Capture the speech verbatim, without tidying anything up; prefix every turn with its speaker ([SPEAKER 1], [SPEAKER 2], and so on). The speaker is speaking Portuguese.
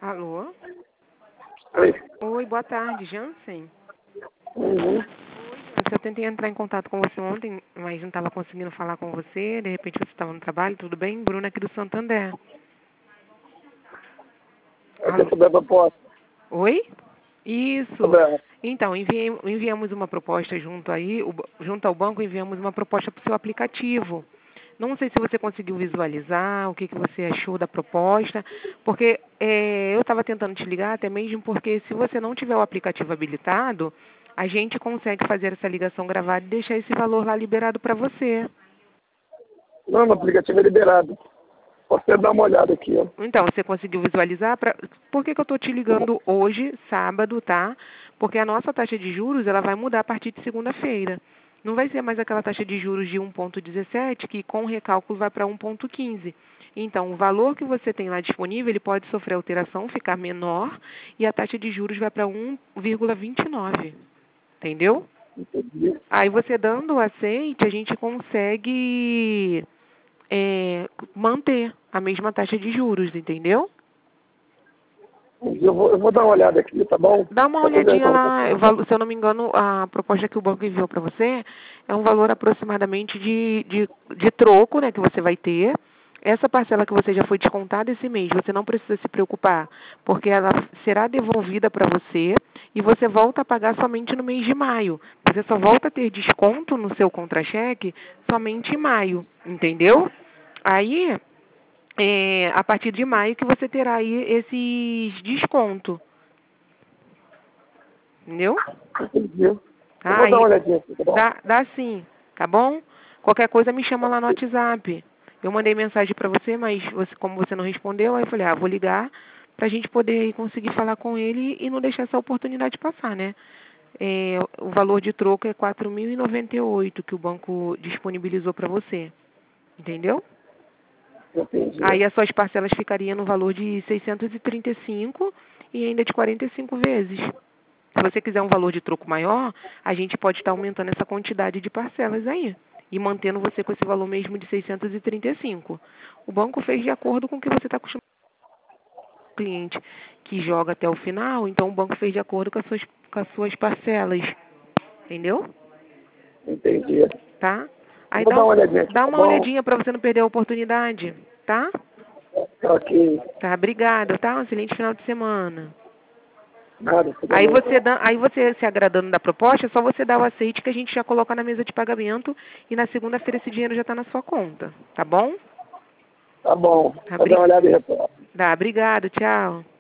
[SPEAKER 1] Alô?
[SPEAKER 2] Oi.
[SPEAKER 1] Oi, boa tarde, Jansen.
[SPEAKER 2] Uhum.
[SPEAKER 1] Eu tentei entrar em contato com você ontem, mas não estava conseguindo falar com você. De repente você estava no trabalho, tudo bem? Bruna aqui do Santander.
[SPEAKER 2] É que
[SPEAKER 1] Alô?
[SPEAKER 2] sobre a proposta.
[SPEAKER 1] Oi? Isso.
[SPEAKER 2] Sobre a...
[SPEAKER 1] Então, enviei, enviamos uma proposta junto aí, o- junto ao banco, enviamos uma proposta para o seu aplicativo. Não sei se você conseguiu visualizar, o que, que você achou da proposta, porque é, eu estava tentando te ligar até mesmo porque se você não tiver o aplicativo habilitado, a gente consegue fazer essa ligação gravada e deixar esse valor lá liberado para você.
[SPEAKER 2] Não, o aplicativo é liberado. Posso até dar uma olhada aqui, ó.
[SPEAKER 1] Então, você conseguiu visualizar? Pra... Por que, que eu estou te ligando hoje, sábado, tá? Porque a nossa taxa de juros ela vai mudar a partir de segunda-feira. Não vai ser mais aquela taxa de juros de um vírgula dezessete, que com recálculo vai para um vírgula quinze. Então, o valor que você tem lá disponível, ele pode sofrer alteração, ficar menor, e a taxa de juros vai para um vírgula vinte e nove. Entendeu?
[SPEAKER 2] Entendi.
[SPEAKER 1] Aí você dando o aceite, a gente consegue é, manter a mesma taxa de juros, entendeu?
[SPEAKER 2] Eu vou, eu vou dar uma olhada aqui, tá bom?
[SPEAKER 1] Dá uma
[SPEAKER 2] Depois eu
[SPEAKER 1] olhadinha
[SPEAKER 2] entro em
[SPEAKER 1] lá, eu
[SPEAKER 2] contato.
[SPEAKER 1] valo- se eu não me engano, a proposta que o banco enviou para você é um valor aproximadamente de, de, de troco, né, que você vai ter. Essa parcela que você já foi descontada esse mês, você não precisa se preocupar, porque ela será devolvida para você e você volta a pagar somente no mês de maio. Você só volta a ter desconto no seu contra-cheque somente em maio, entendeu? Aí, é, a partir de maio que você terá aí esses descontos, entendeu?
[SPEAKER 2] Entendi. Eu
[SPEAKER 1] Ah,
[SPEAKER 2] vou dar uma
[SPEAKER 1] aí,
[SPEAKER 2] olhadinha aqui, tá bom?
[SPEAKER 1] dá, dá sim, tá bom? Qualquer coisa me chama lá no WhatsApp. Eu mandei mensagem para você, mas você, como você não respondeu, aí eu falei, ah, vou ligar pra gente poder aí conseguir falar com ele e não deixar essa oportunidade passar, né? É, o valor de troco é quatro mil e noventa e oito que o banco disponibilizou para você, entendeu?
[SPEAKER 2] Entendi.
[SPEAKER 1] Aí as suas parcelas ficariam no valor de seiscentos e trinta e cinco e ainda de quarenta e cinco vezes. Se você quiser um valor de troco maior, a gente pode estar aumentando essa quantidade de parcelas aí e mantendo você com esse valor mesmo de seiscentos e trinta e cinco. O banco fez de acordo com o que você está acostumado com o cliente que joga até o final, então o banco fez de acordo com as suas, com as suas parcelas. Entendeu?
[SPEAKER 2] Entendi.
[SPEAKER 1] Tá?
[SPEAKER 2] Eu
[SPEAKER 1] Aí
[SPEAKER 2] vou
[SPEAKER 1] dá,
[SPEAKER 2] dar uma olhadinha aqui,
[SPEAKER 1] dá
[SPEAKER 2] tá
[SPEAKER 1] uma
[SPEAKER 2] bom?
[SPEAKER 1] olhadinha para você não perder a oportunidade, tá?
[SPEAKER 2] Ok.
[SPEAKER 1] Tá, obrigada, tá? Um excelente final de semana.
[SPEAKER 2] Nada, tudo
[SPEAKER 1] Aí
[SPEAKER 2] bem.
[SPEAKER 1] você, dá, aí você se agradando da proposta, é só você dar o aceite que a gente já coloca na mesa de pagamento e na segunda-feira esse dinheiro já está na sua conta, tá bom?
[SPEAKER 2] Tá bom.
[SPEAKER 1] Tá,
[SPEAKER 2] Vou dar
[SPEAKER 1] bri-
[SPEAKER 2] uma olhada e retorno.
[SPEAKER 1] tá, obrigado, tchau.